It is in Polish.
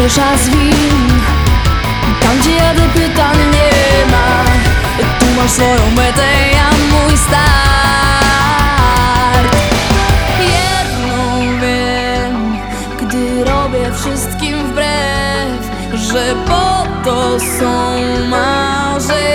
Ciesza z win. Tam gdzie jadę pytań nie ma. Tu masz swoją metę, ja mój start. Jedną wiem, gdy robię wszystkim wbrew, że po to są marzenia.